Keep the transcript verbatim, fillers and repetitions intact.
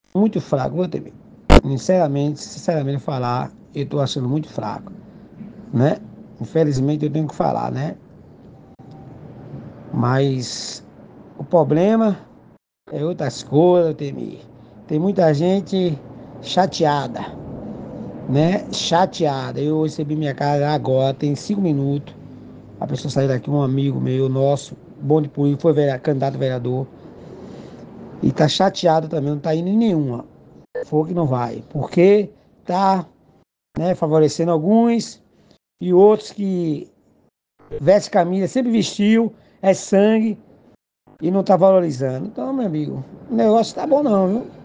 muito fraco, vou ter. Sinceramente, sinceramente falar, eu tô achando muito fraco, né? Infelizmente eu tenho que falar, né? Mas o problema é outras coisas, Temir. Tem muita gente chateada, né? Chateada. Eu recebi minha casa agora, tem cinco minutos. A pessoa saiu daqui, um amigo meu, nosso, bom de político, foi vereador, candidato a vereador. E tá chateado também, não tá indo em nenhuma. Falou que não vai. Porque tá, né, favorecendo alguns e outros que veste camisa, sempre vestiu, é sangue e não tá valorizando. Então, meu amigo, o negócio tá bom não, viu?